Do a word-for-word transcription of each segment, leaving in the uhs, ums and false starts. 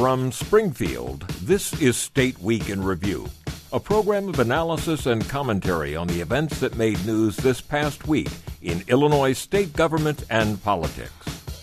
From Springfield, this is State Week in Review, a program of analysis and commentary on the events that made news this past week in Illinois state government and politics.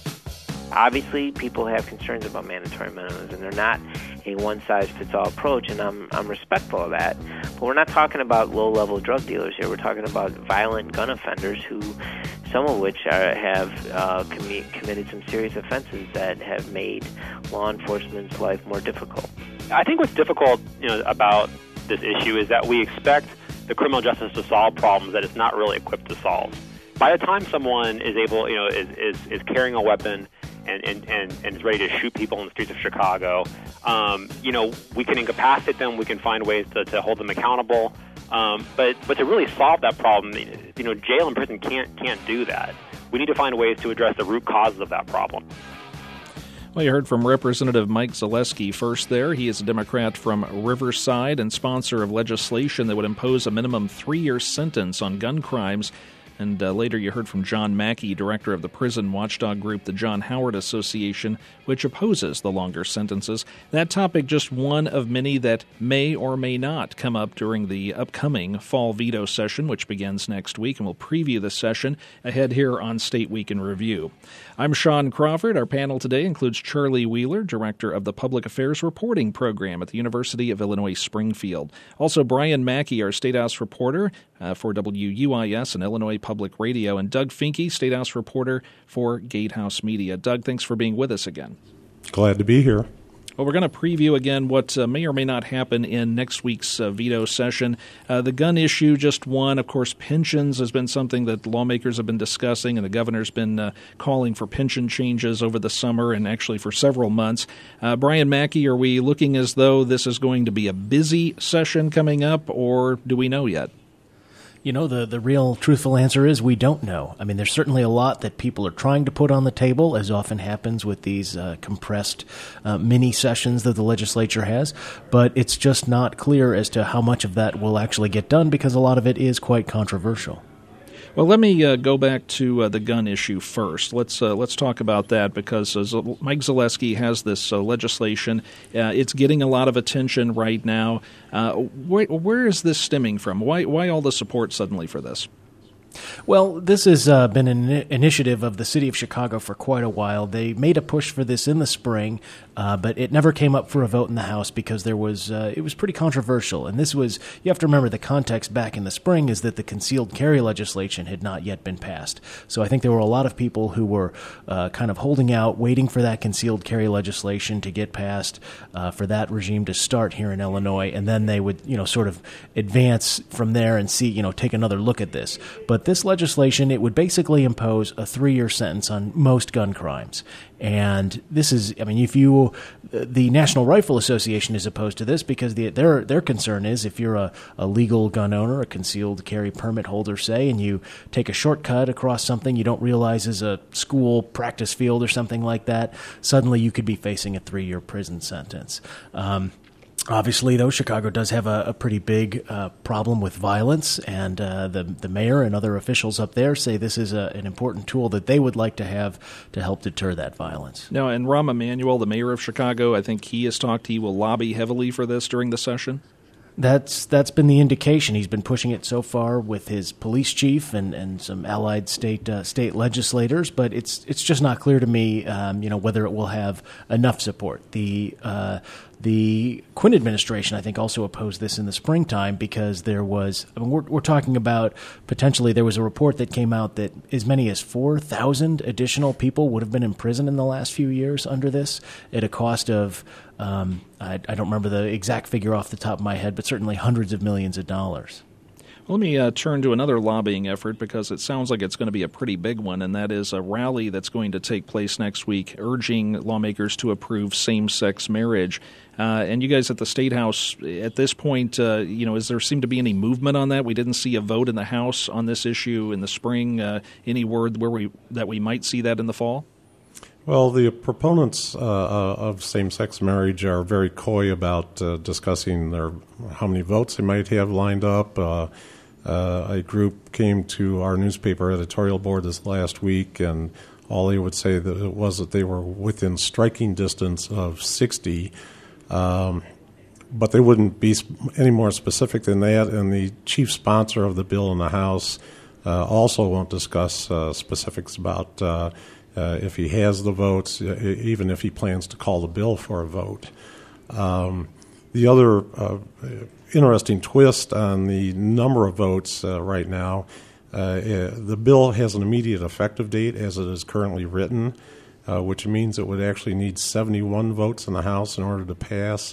Obviously, people have concerns about mandatory minimums, and they're not a one-size-fits-all approach, and I'm I'm respectful of that. But we're not talking about low-level drug dealers here. We're talking about violent gun offenders who, some of which are, have uh, commi- committed some serious offenses that have made law enforcement's life more difficult. I think what's difficult, you know, about this issue is that we expect the criminal justice to solve problems that it's not really equipped to solve. By the time someone is able, you know, is is, is carrying a weapon and, and, and, and is ready to shoot people in the streets of Chicago, um, you know, we can incapacitate them, we can find ways to, to hold them accountable. Um, but but to really solve that problem, you know, jail and prison can't can't do that. We need to find ways to address the root causes of that problem. Well, you heard from Representative Mike Zaleski first there. He is a Democrat from Riverside and sponsor of legislation that would impose a minimum three-year sentence on gun crimes. And uh, later you heard from John Mackey, director of the prison watchdog group, the John Howard Association, which opposes the longer sentences. That topic just one of many that may or may not come up during the upcoming fall veto session, which begins next week, and we'll preview the session ahead here on State Week in Review. I'm Sean Crawford. Our panel today includes Charlie Wheeler, director of the Public Affairs Reporting Program at the University of Illinois Springfield. Also, Brian Mackey, our State House reporter uh, for W U I S and Illinois Public Radio, and Doug Finke, State House reporter for Gatehouse Media. Doug, thanks for being with us again. Glad to be here. Well, we're going to preview again what uh, may or may not happen in next week's uh, veto session. Uh, the gun issue, just one. Of course, pensions has been something that lawmakers have been discussing, and the governor's been uh, calling for pension changes over the summer and actually for several months. Uh, Brian Mackey, are we looking as though this is going to be a busy session coming up, or do we know yet? You know, the, the real truthful answer is we don't know. I mean, there's certainly a lot that people are trying to put on the table, as often happens with these uh, compressed uh, mini sessions that the legislature has, but it's just not clear as to how much of that will actually get done because a lot of it is quite controversial. Well, let me uh, go back to uh, the gun issue first. Let's uh, let's talk about that because uh, Mike Zaleski has this uh, legislation. Uh, it's getting a lot of attention right now. Uh, wh- where is this stemming from? Why why all the support suddenly for this? Well, this has uh, been an initiative of the city of Chicago for quite a while. They made a push for this in the spring, uh, but it never came up for a vote in the House because there was uh, it was pretty controversial. And this was, you have to remember, the context back in the spring is that the concealed carry legislation had not yet been passed. So I think there were a lot of people who were uh, kind of holding out, waiting for that concealed carry legislation to get passed, uh, for that regime to start here in Illinois, and then they would, you know, sort of advance from there and see, you know, take another look at this. But this legislation, it would basically impose a three-year sentence on most gun crimes. And this is, I mean, if you, the National Rifle Association is opposed to this because the, their their concern is if you're a, a legal gun owner, a concealed carry permit holder, say, and you take a shortcut across something you don't realize is a school practice field or something like that, suddenly you could be facing a three-year prison sentence. Um, Obviously, though, Chicago does have a, a pretty big uh, problem with violence, and uh, the the mayor and other officials up there say this is a, an important tool that they would like to have to help deter that violence. Now, and Rahm Emanuel, the mayor of Chicago, I think he has talked, he will lobby heavily for this during the session? That's that's been the indication. He's been pushing it so far with his police chief and, and some allied state uh, state legislators, but it's it's just not clear to me, um, you know, whether it will have enough support. The uh, the Quinn administration, I think, also opposed this in the springtime because there was. I mean, we're we're talking about potentially there was a report that came out that as many as four thousand additional people would have been in prison in the last few years under this at a cost of. Um, I, I don't remember the exact figure off the top of my head, but certainly hundreds of millions of dollars. Let me uh, turn to another lobbying effort because it sounds like it's going to be a pretty big one, and that is a rally that's going to take place next week urging lawmakers to approve same-sex marriage. Uh, and you guys at the State House, at this point, uh, you know, is there seem to be any movement on that? We didn't see a vote in the House on this issue in the spring. Uh, any word where we that we might see that in the fall? Well, the proponents uh, of same-sex marriage are very coy about uh, discussing their how many votes they might have lined up. Uh, uh, a group came to our newspaper editorial board this last week and all they would say that it was that they were within striking distance of sixty, um, but they wouldn't be any more specific than that. And the chief sponsor of the bill in the House uh, also won't discuss uh, specifics about uh, uh, if he has the votes, even if he plans to call the bill for a vote. Um, the other uh, interesting twist on the number of votes uh, right now, uh, the bill has an immediate effective date as it is currently written, uh, which means it would actually need seventy-one votes in the House in order to pass.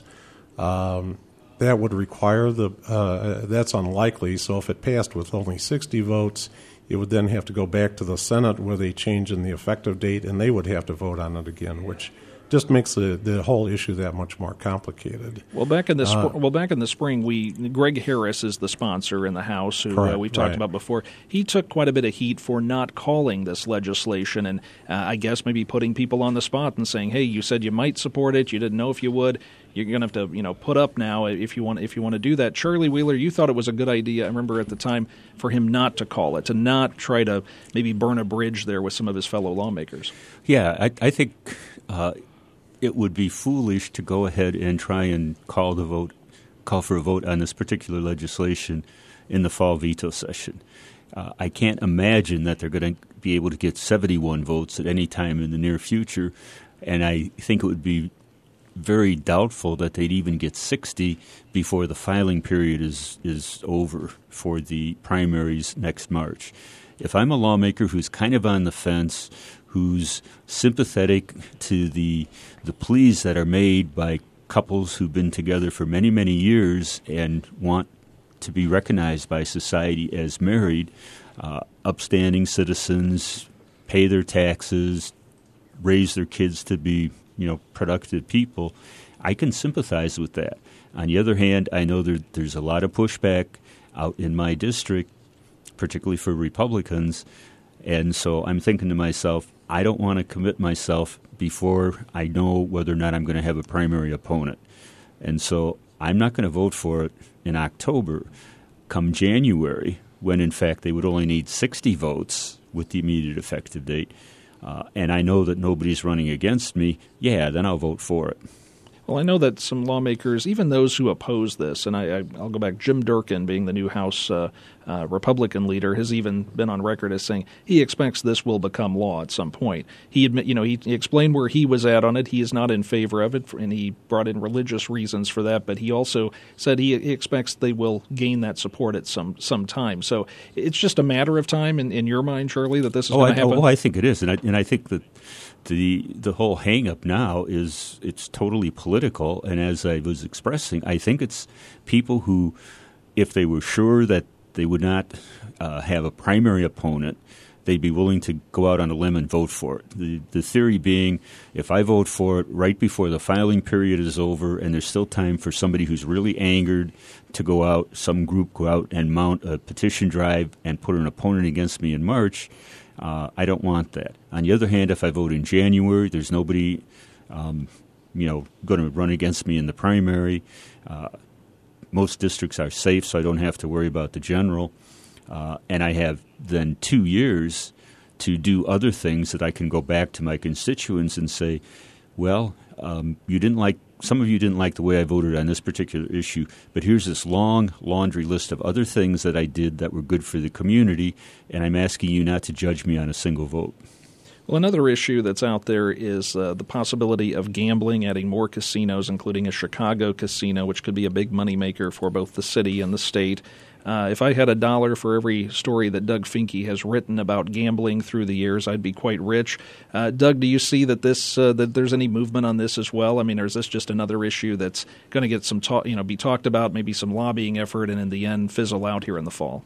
Um, that would require the, uh, that's unlikely, so if it passed with only sixty votes, it would then have to go back to the Senate with a change in the effective date, and they would have to vote on it again, which just makes the, the whole issue that much more complicated. Well, back in the uh, sp- well, back in the spring, we Greg Harris is the sponsor in the House, who uh, we've talked right. about before. He took quite a bit of heat for not calling this legislation, and uh, I guess maybe putting people on the spot and saying, "Hey, you said you might support it. You didn't know if you would. You're going to have to, you know, put up now if you want if you want to do that." Charlie Wheeler, you thought it was a good idea. I remember at the time for him not to call it, to not try to maybe burn a bridge there with some of his fellow lawmakers. Yeah, I, I think. Uh, It would be foolish to go ahead and try and call the vote, call for a vote on this particular legislation in the fall veto session. Uh, I can't imagine that they're going to be able to get seventy-one votes at any time in the near future, and I think it would be very doubtful that they'd even get sixty before the filing period is is over for the primaries next March. If I'm a lawmaker who's kind of on the fence, who's sympathetic to the the pleas that are made by couples who've been together for many, many years and want to be recognized by society as married, uh, upstanding citizens, pay their taxes, raise their kids to be, you know, productive people, I can sympathize with that. On the other hand, I know there, there's a lot of pushback out in my district, particularly for Republicans, and so I'm thinking to myself, I don't want to commit myself before I know whether or not I'm going to have a primary opponent. And so I'm not going to vote for it in October. Come January, when in fact they would only need sixty votes with the immediate effective date, uh, and I know that nobody's running against me, yeah, then I'll vote for it. Well, I know that some lawmakers, even those who oppose this, and I, I, I'll go back, Jim Durkin, being the new House uh, uh, Republican leader, has even been on record as saying he expects this will become law at some point. He admit, you know, he, he explained where he was at on it. He is not in favor of it, and he brought in religious reasons for that. But he also said he, he expects they will gain that support at some some time. So it's just a matter of time, in, in your mind, Charlie, that this is oh, going to happen. Oh, I think it is, and I, and I think that. The the whole hang-up now is it's totally political, and as I was expressing, I think it's people who, if they were sure that they would not uh, have a primary opponent, they'd be willing to go out on a limb and vote for it. The, the theory being, if I vote for it right before the filing period is over and there's still time for somebody who's really angered to go out, some group go out and mount a petition drive and put an opponent against me in March, Uh, I don't want that. On the other hand, if I vote in January, there's nobody, um, you know, going to run against me in the primary. Uh, most districts are safe, so I don't have to worry about the general. Uh, and I have then two years to do other things that I can go back to my constituents and say, well, um, you didn't like, some of you didn't like the way I voted on this particular issue, but here's this long laundry list of other things that I did that were good for the community, and I'm asking you not to judge me on a single vote. Well, another issue that's out there is uh, the possibility of gambling, adding more casinos, including a Chicago casino, which could be a big moneymaker for both the city and the state. Uh, if I had a dollar for every story that Doug Finke has written about gambling through the years, I'd be quite rich. Uh, Doug, do you see that this uh, that there's any movement on this as well? I mean, or is this just another issue that's going to get some talk, you know, be talked about, maybe some lobbying effort, and in the end fizzle out here in the fall?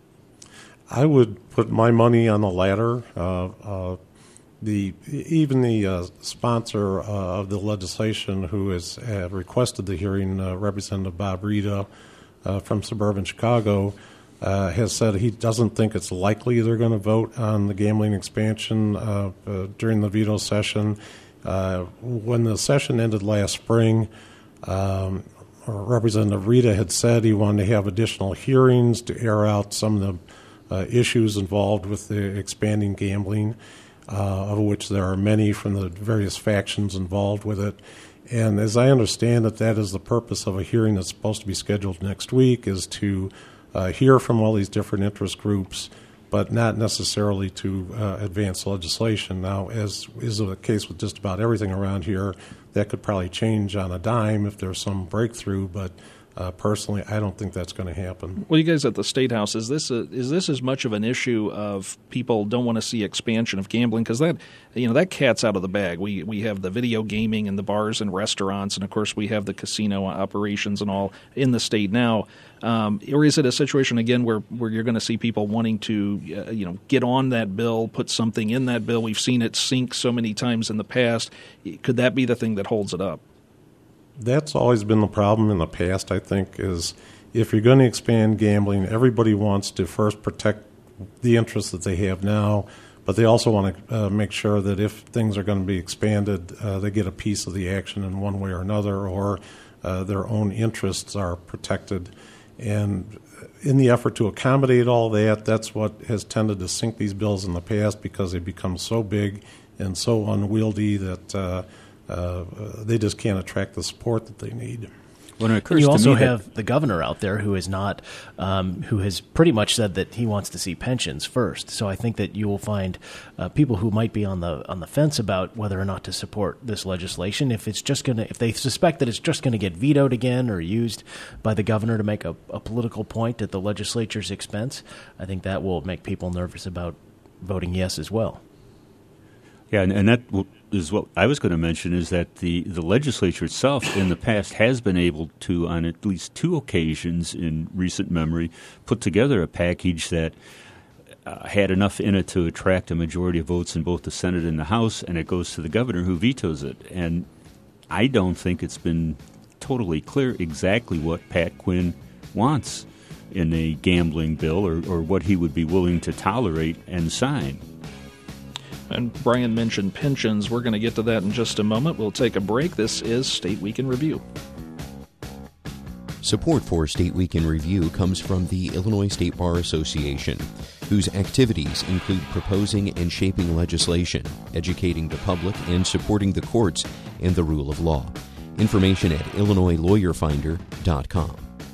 I would put my money on the latter. Uh, uh, the even the uh, sponsor uh, of the legislation, who has uh, requested the hearing, uh, Representative Bob Rita uh, from suburban Chicago, uh, has said he doesn't think it's likely they're going to vote on the gambling expansion uh, uh, during the veto session. Uh, when the session ended last spring, um, Representative Rita had said he wanted to have additional hearings to air out some of the uh, issues involved with the expanding gambling. uh, of which there are many from the various factions involved with it. And as I understand it, that is the purpose of a hearing that's supposed to be scheduled next week, is to uh, hear from all these different interest groups, but not necessarily to uh, advance legislation. Now, as is the case with just about everything around here, that could probably change on a dime if there's some breakthrough, but Uh, personally, I don't think that's going to happen. Well, you guys at the State House, is this a, is this as much of an issue of people don't want to see expansion of gambling? Because that, you know, that cat's out of the bag. We we have the video gaming and the bars and restaurants, and of course we have the casino operations and all in the state now. Um, or is it a situation again where, where you're going to see people wanting to, uh, you know, get on that bill, put something in that bill? We've seen it sink so many times in the past. Could that be the thing that holds it up? That's always been the problem in the past, I think, is if you're going to expand gambling, everybody wants to first protect the interests that they have now, but they also want to uh, make sure that if things are going to be expanded, uh, they get a piece of the action in one way or another, or uh, their own interests are protected. And in the effort to accommodate all that, that's what has tended to sink these bills in the past, because they become so big and so unwieldy that uh, Uh, they just can't attract the support that they need. Well, it you also have the governor out there who is not, um, who has pretty much said that he wants to see pensions first. So I think that you will find uh, people who might be on the on the fence about whether or not to support this legislation. If it's just going to, if they suspect that it's just going to get vetoed again or used by the governor to make a, a political point at the legislature's expense, I think that will make people nervous about voting yes as well. Yeah, and, and that will, is what I was going to mention, is that the, the legislature itself in the past has been able to, on at least two occasions in recent memory, put together a package that uh, had enough in it to attract a majority of votes in both the Senate and the House, and it goes to the governor, who vetoes it. And I don't think it's been totally clear exactly what Pat Quinn wants in a gambling bill, or, or what he would be willing to tolerate and sign. And Brian mentioned pensions. We're going to get to that in just a moment. We'll take a break. This is State Week in Review. Support for State Week in Review comes from the Illinois State Bar Association, whose activities include proposing and shaping legislation, educating the public, and supporting the courts and the rule of law. Information at illinois lawyer finder dot com.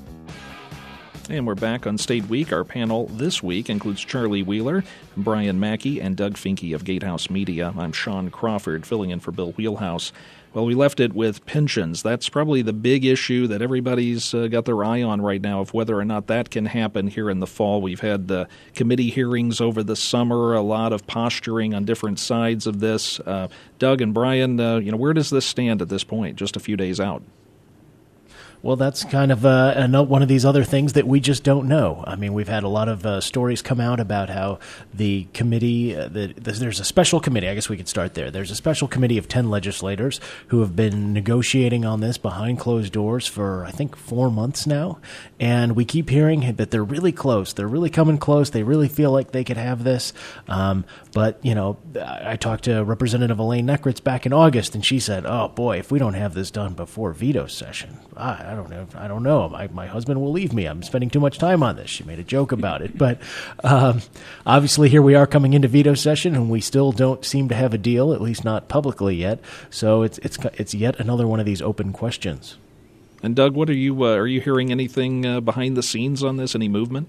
And we're back on State Week. Our panel this week includes Charlie Wheeler, Brian Mackey, and Doug Finke of Gatehouse Media. I'm Sean Crawford, filling in for Bill Wheelhouse. Well, we left it with pensions. That's probably the big issue that everybody's uh, got their eye on right now, of whether or not that can happen here in the fall. We've had the committee hearings over the summer, a lot of posturing on different sides of this. Uh, Doug and Brian, uh, you know, where does this stand at this point, just a few days out? Well, that's kind of uh, one of these other things that we just don't know. I mean, we've had a lot of uh, stories come out about how the committee, uh, the, there's a special committee, I guess we could start there. There's a special committee of ten legislators who have been negotiating on this behind closed doors for, I think, four months now. And we keep hearing that they're really close. They're really coming close. They really feel like they could have this. Um, but, you know, I talked to Representative Elaine Neckritz back in August, and she said, oh, boy, if we don't have this done before veto session, I, I don't know. I don't know. My, my husband will leave me. I'm spending too much time on this. She made a joke about it. But um, obviously here we are coming into veto session, and we still don't seem to have a deal, at least not publicly yet. So it's it's it's yet another one of these open questions. And Doug, what are you uh, are you hearing anything uh, behind the scenes on this? Any movement?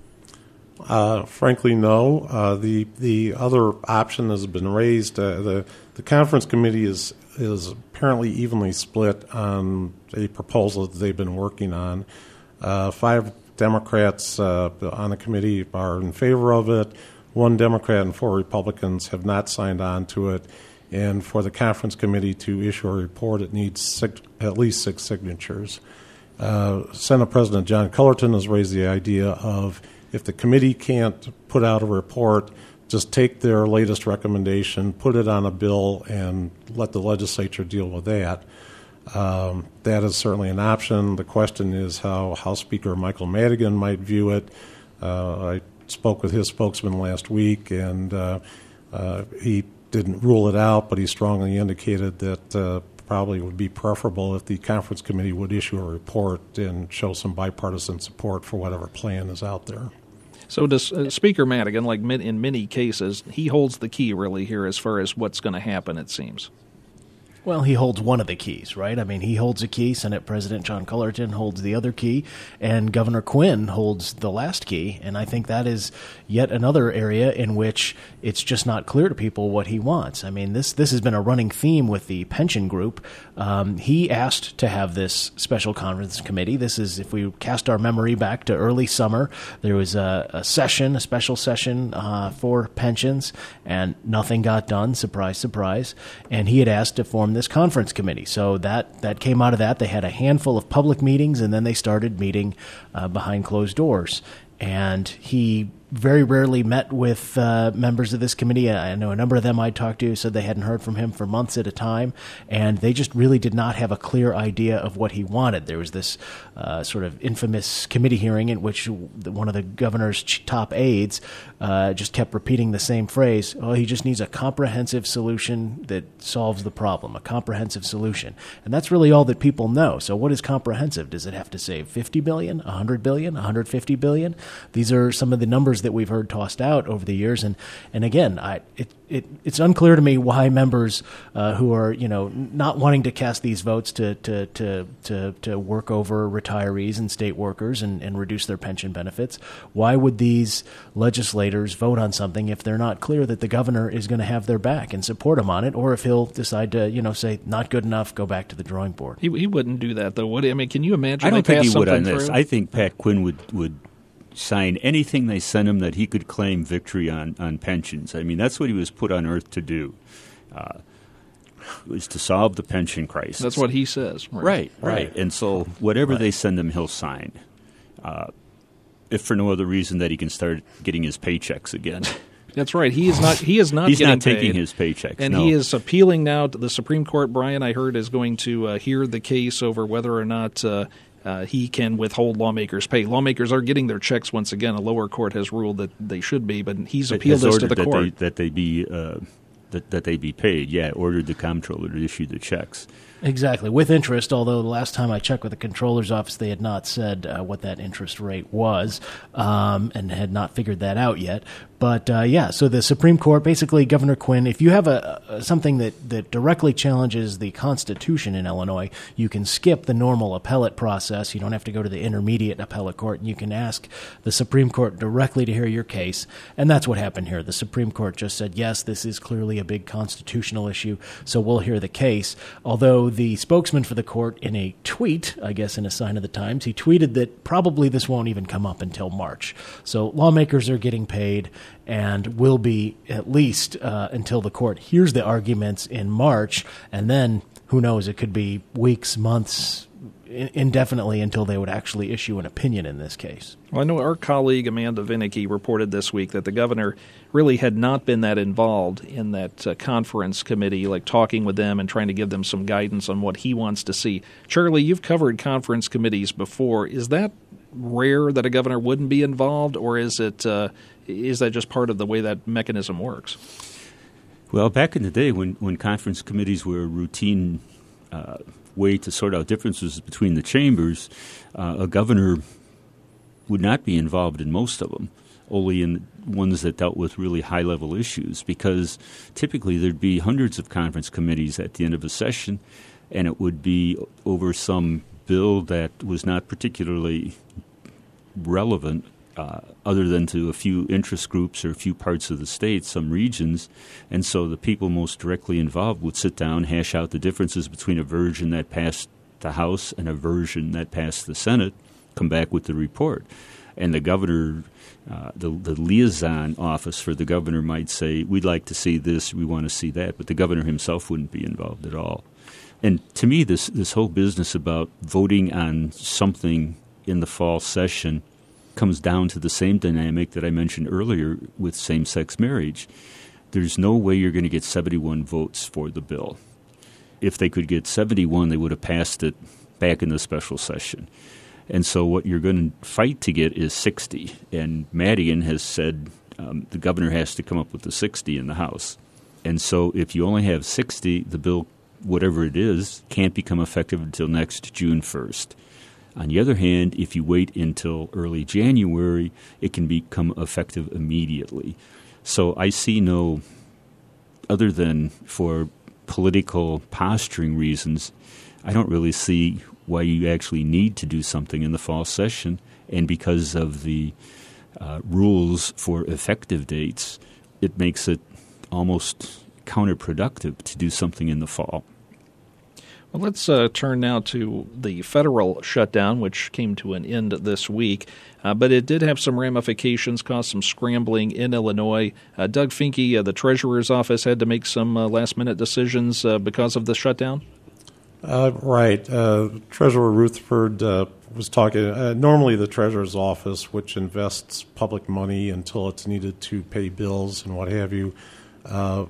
Uh, frankly, no. Uh, the the other option has been raised. Uh, the the conference committee is is apparently evenly split on a proposal that they've been working on. Uh, five Democrats uh, on the committee are in favor of it. One Democrat and four Republicans have not signed on to it. And for the conference committee to issue a report, it needs six, at least six signatures. Uh, Senate President John Cullerton has raised the idea of, if the committee can't put out a report, just take their latest recommendation, put it on a bill, and let the legislature deal with that. Um, that is certainly an option. The question is how House Speaker Michael Madigan might view it. Uh, I spoke with his spokesman last week, and uh, uh, he didn't rule it out, but he strongly indicated that uh, probably would be preferable if the conference committee would issue a report and show some bipartisan support for whatever plan is out there. So does uh, Speaker Madigan, like in many cases, he holds the key really here as far as what's going to happen, it seems. Well, he holds one of the keys, right? I mean, he holds a key. Senate President John Cullerton holds the other key, and Governor Quinn holds the last key. And I think that is yet another area in which it's just not clear to people what he wants. I mean, this this has been a running theme with the pension group. Um, he asked to have this special conference committee. This is, if we cast our memory back to early summer, there was a, a session, a special session uh, for pensions, and nothing got done. Surprise, surprise. And he had asked to form this conference committee. So that, that came out of that. They had a handful of public meetings, and then they started meeting uh, behind closed doors. And he very rarely met with uh, members of this committee. I know a number of them I talked to said they hadn't heard from him for months at a time, and they just really did not have a clear idea of what he wanted. There was this uh, sort of infamous committee hearing in which one of the governor's top aides uh, just kept repeating the same phrase, oh, he just needs a comprehensive solution that solves the problem, a comprehensive solution. And that's really all that people know. So what is comprehensive? Does it have to save fifty billion dollars, one hundred billion dollars, one hundred fifty billion dollars? These are some of the numbers that we've heard tossed out over the years, and and again, I it, it it's unclear to me why members uh, who are you know not wanting to cast these votes to to to to, to work over retirees and state workers and, and reduce their pension benefits, why would these legislators vote on something if they're not clear that the governor is going to have their back and support him on it, or if he'll decide to you know say not good enough, go back to the drawing board? He, he wouldn't do that though, would he? I mean, can you imagine? I don't they think he would on through? this. I think Pat Quinn would would. sign anything they sent him that he could claim victory on, on pensions. I mean, that's what he was put on earth to do, uh, was to solve the pension crisis. That's what he says. Right, right. right. right. And so whatever right. they send him, he'll sign, uh, if for no other reason that he can start getting his paychecks again. That's right. He is not. He is not. He's getting not taking paid. his paychecks, and no. he is appealing now to the Supreme Court. Brian, I heard, is going to uh, hear the case over whether or not Uh, Uh, he can withhold lawmakers' pay. Lawmakers are getting their checks once again. A lower court has ruled that they should be, but he's appealed this to the that court. They, that they be uh, that, that they be paid. Yeah, ordered the comptroller to issue the checks. Exactly, with interest, although the last time I checked with the Comptroller's office, they had not said uh, what that interest rate was um, and had not figured that out yet. But, uh, yeah, so the Supreme Court, basically, Governor Quinn, if you have a, a something that, that directly challenges the Constitution in Illinois, you can skip the normal appellate process. You don't have to go to the intermediate appellate court, and you can ask the Supreme Court directly to hear your case. And that's what happened here. The Supreme Court just said, yes, this is clearly a big constitutional issue, so we'll hear the case. Although the spokesman for the court, in a tweet, I guess in a sign of the times, he tweeted that probably this won't even come up until March. So lawmakers are getting paid and will be at least uh, until the court hears the arguments in March, and then who knows, it could be weeks, months, indefinitely until they would actually issue an opinion in this case. Well, I know our colleague Amanda Vinicky reported this week that the governor really had not been that involved in that uh, conference committee, like talking with them and trying to give them some guidance on what he wants to see. Charlie, you've covered conference committees before. Is that rare that a governor wouldn't be involved, or is it uh, is that just part of the way that mechanism works? Well, back in the day when, when conference committees were a routine uh, way to sort out differences between the chambers, uh, a governor would not be involved in most of them, only in ones that dealt with really high-level issues, because typically there'd be hundreds of conference committees at the end of a session, and it would be over some bill that was not particularly relevant uh, other than to a few interest groups or a few parts of the state, some regions. And so the people most directly involved would sit down, hash out the differences between a version that passed the House and a version that passed the Senate, come back with the report. And the governor, uh, the, the liaison office for the governor might say, we'd like to see this, we want to see that, but the governor himself wouldn't be involved at all. And to me, this, this whole business about voting on something in the fall session comes down to the same dynamic that I mentioned earlier with same-sex marriage. There's no way you're going to get seventy-one votes for the bill. If they could get seventy-one, they would have passed it back in the special session. And so what you're going to fight to get is sixty. And Madigan has said um, the governor has to come up with the sixty in the House. And so if you only have sixty, the bill, whatever it is, can't become effective until next June first. On the other hand, if you wait until early January, it can become effective immediately. So I see no, other than for political posturing reasons, I don't really see why you actually need to do something in the fall session. And because of the uh, rules for effective dates, it makes it almost counterproductive to do something in the fall. Well, let's uh, turn now to the federal shutdown, which came to an end this week. Uh, but it did have some ramifications, caused some scrambling in Illinois. Uh, Doug Finke, uh, the Treasurer's office, had to make some uh, last-minute decisions uh, because of the shutdown? Uh, right. Uh, Treasurer Rutherford uh, was talking. Uh, normally, the Treasurer's office, which invests public money until it's needed to pay bills and what have you, uh,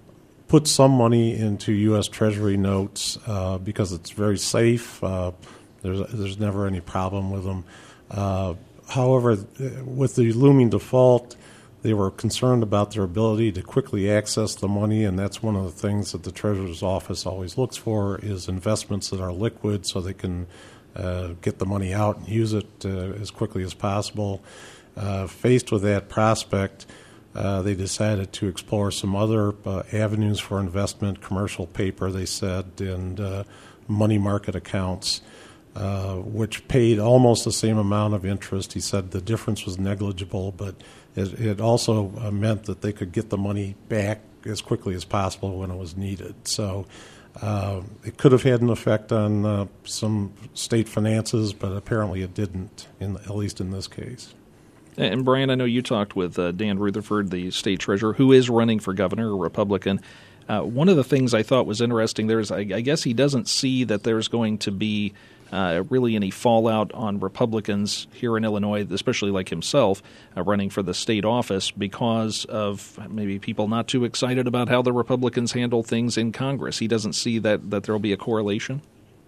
put some money into U S Treasury notes uh, because it's very safe. Uh, there's there's never any problem with them. Uh, however, with the looming default, they were concerned about their ability to quickly access the money, and that's one of the things that the Treasurer's office always looks for is investments that are liquid so they can uh, get the money out and use it uh, as quickly as possible. Uh, faced with that prospect, Uh, they decided to explore some other uh, avenues for investment, commercial paper, they said, and uh, money market accounts, uh, which paid almost the same amount of interest. He said the difference was negligible, but it, it also uh, meant that they could get the money back as quickly as possible when it was needed. So uh, it could have had an effect on uh, some state finances, but apparently it didn't, in, at least in this case. And, Brian, I know you talked with uh, Dan Rutherford, the state treasurer, who is running for governor, a Republican. Uh, one of the things I thought was interesting there is I, I guess he doesn't see that there's going to be uh, really any fallout on Republicans here in Illinois, especially like himself, uh, running for the state office because of maybe people not too excited about how the Republicans handle things in Congress. He doesn't see that, that there will be a correlation?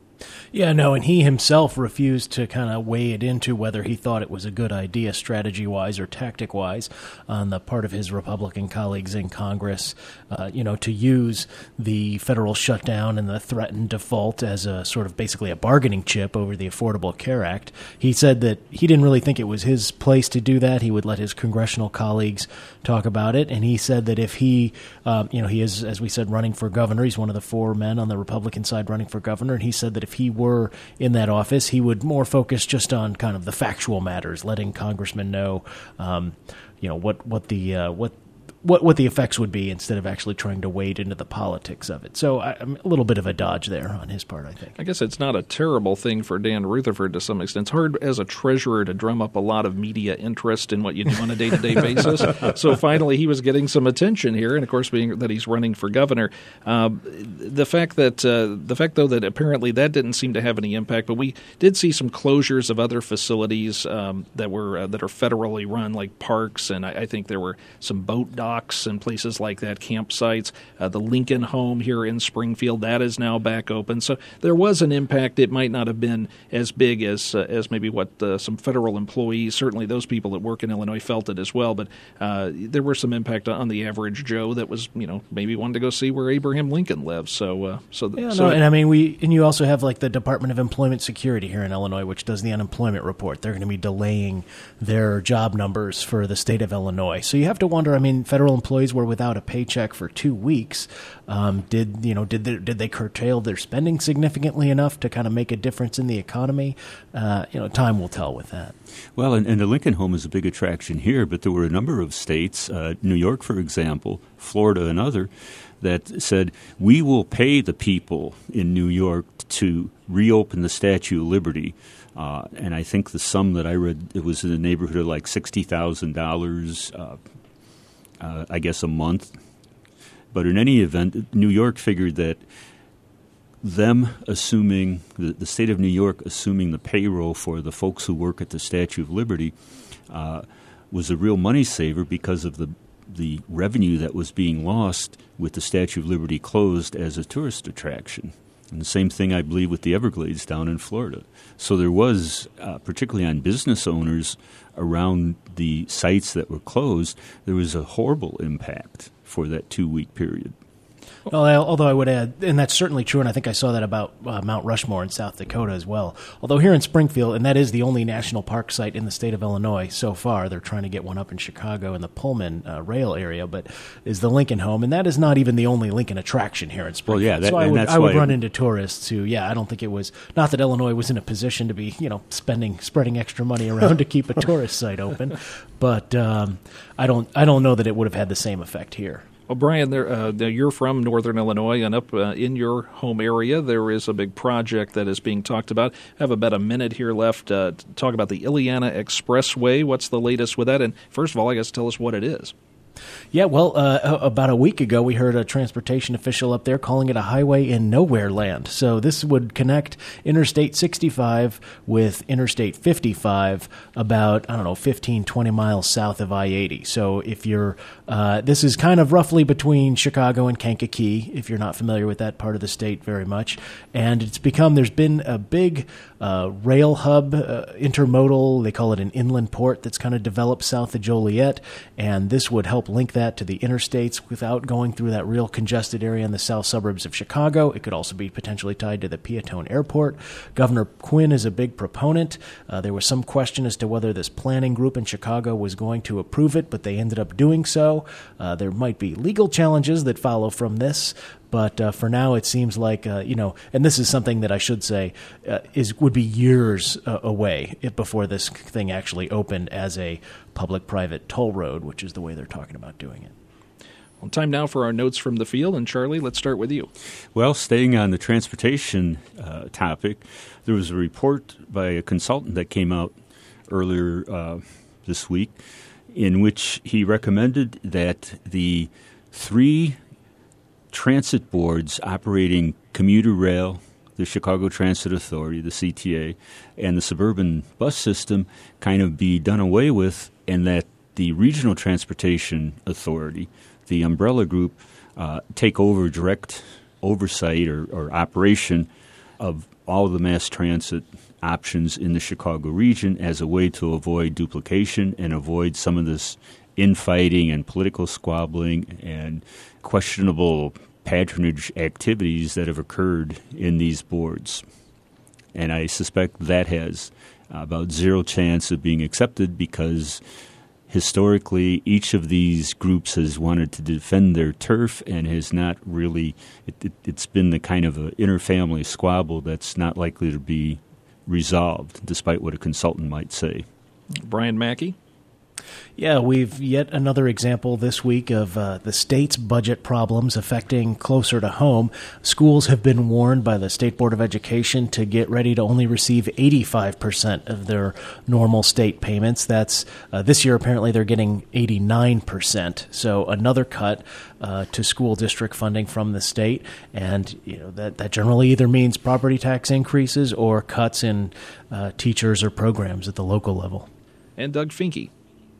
Yeah, no, and he himself refused to kind of weigh it into whether he thought it was a good idea strategy-wise or tactic-wise on the part of his Republican colleagues in Congress, uh, you know, to use the federal shutdown and the threatened default as a sort of basically a bargaining chip over the Affordable Care Act. He said that he didn't really think it was his place to do that. He would let his congressional colleagues talk about it, and he said that if he, um, you know, he is, as we said, running for governor. He's one of the four men on the Republican side running for governor, and he said that if he were in that office, he would more focus just on kind of the factual matters, letting congressmen know, um, you know, what what the uh, what. What what the effects would be instead of actually trying to wade into the politics of it. So I, I'm a little bit of a dodge there on his part, I think. I guess it's not a terrible thing for Dan Rutherford to some extent. It's hard as a treasurer to drum up a lot of media interest in what you do on a day-to-day basis. So finally he was getting some attention here, and of course being that he's running for governor. Uh, the fact that uh, the fact though that apparently that didn't seem to have any impact, but we did see some closures of other facilities um, that were uh, that are federally run, like parks, and I, I think there were some boat docks and places like that, campsites. Uh, the Lincoln home here in Springfield, that is now back open. So there was an impact. It might not have been as big as uh, as maybe what uh, some federal employees, certainly those people that work in Illinois, felt it as well. But uh, there were some impact on the average Joe that was, you know, maybe wanted to go see where Abraham Lincoln lives. So, uh, so, yeah, so no, and I mean, we and you also have like the Department of Employment Security here in Illinois, which does the unemployment report. They're going to be delaying their job numbers for the state of Illinois. So you have to wonder. I mean, federal employees were without a paycheck for two weeks. Um, did you know? Did they, did they curtail their spending significantly enough to kind of make a difference in the economy? Uh, you know, time will tell with that. Well, and, and the Lincoln home is a big attraction here, but there were a number of states, uh, New York, for example, Florida, and other, that said, we will pay the people in New York to reopen the Statue of Liberty. Uh, and I think the sum that I read, it was in the neighborhood of like sixty thousand dollars, uh, uh, I guess a month. But in any event, New York figured that them assuming, the, the state of New York assuming the payroll for the folks who work at the Statue of Liberty uh, was a real money saver because of the the revenue that was being lost with the Statue of Liberty closed as a tourist attraction. And the same thing, I believe, with the Everglades down in Florida. So there was, uh, particularly on business owners around the sites that were closed, there was a horrible impact for that two-week period. Well, I, although I would add, and that's certainly true, and I think I saw that about uh, Mount Rushmore in South Dakota as well. Although here in Springfield, and that is the only national park site in the state of Illinois so far, they're trying to get one up in Chicago in the Pullman uh, rail area, but is the Lincoln home, and that is not even the only Lincoln attraction here in Springfield. Well, yeah, that, so I and would, that's I would why run into tourists who, yeah, I don't think it was, not that Illinois was in a position to be, you know, spending, spreading extra money around to keep a tourist site open, but um, I don't, I don't know that it would have had the same effect here. Well, Brian, there, uh, you're from Northern Illinois, and up uh, in your home area, there is a big project that is being talked about. I have about a minute here left uh, to talk about the Illiana Expressway. What's the latest with that? And first of all, I guess tell us what it is. Yeah, well, uh, about a week ago, we heard a transportation official up there calling it a highway in nowhere land. So this would connect Interstate sixty-five with Interstate fifty-five about, I don't know, fifteen, twenty miles south of I eighty. So if you're, uh, this is kind of roughly between Chicago and Kankakee, if you're not familiar with that part of the state very much. And it's become, there's been a big uh, rail hub, uh, intermodal, they call it an inland port that's kind of developed south of Joliet. And this would help link that to the interstates without going through that real congested area in the south suburbs of Chicago. It could also be potentially tied to the Peatone Airport. Governor Quinn is a big proponent. Uh, there was some question as to whether this planning group in Chicago was going to approve it, but they ended up doing so. Uh, there might be legal challenges that follow from this, but uh, for now it seems like, uh, you know, and this is something that I should say uh, is would be years uh, away if, before this thing actually opened as a public-private toll road, which is the way they're talking about doing it. Well, time now for our notes from the field, and Charlie, let's start with you. Well, staying on the transportation uh, topic, there was a report by a consultant that came out earlier uh, this week in which he recommended that the three transit boards operating commuter rail, the Chicago Transit Authority, the C T A, and the suburban bus system kind of be done away with, and that the Regional Transportation Authority, the umbrella group, uh, take over direct oversight or, or operation of all the mass transit options in the Chicago region as a way to avoid duplication and avoid some of this infighting and political squabbling and questionable patronage activities that have occurred in these boards. And I suspect that has about zero chance of being accepted because historically each of these groups has wanted to defend their turf and has not really, it, it, it's been the kind of an inter-family squabble that's not likely to be resolved, despite what a consultant might say. Brian Mackey? Yeah, we've yet another example this week of uh, the state's budget problems affecting closer to home. Schools have been warned by the State Board of Education to get ready to only receive eighty-five percent of their normal state payments. That's uh, this year apparently they're getting eighty-nine percent. So another cut uh, to school district funding from the state, and you know that that generally either means property tax increases or cuts in uh, teachers or programs at the local level. And Doug Finke.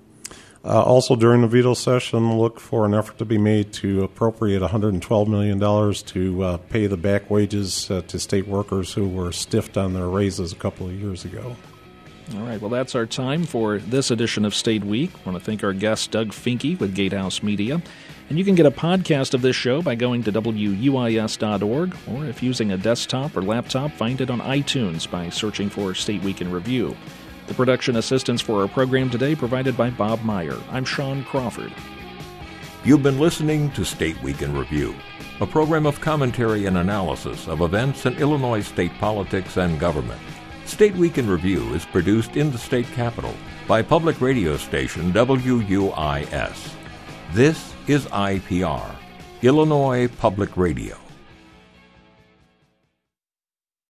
Uh, also, during the veto session, look for an effort to be made to appropriate one hundred twelve million dollars to uh, pay the back wages uh, to state workers who were stiffed on their raises a couple of years ago. All right, well, that's our time for this edition of State Week. I want to thank our guest, Doug Finke with Gatehouse Media. And you can get a podcast of this show by going to W U I S dot org, or if using a desktop or laptop, find it on iTunes by searching for State Week in Review. The production assistance for our program today provided by Bob Meyer. I'm Sean Crawford. You've been listening to State Week in Review, a program of commentary and analysis of events in Illinois state politics and government. State Week in Review is produced in the state capital by public radio station W U I S. This is I P R, Illinois Public Radio.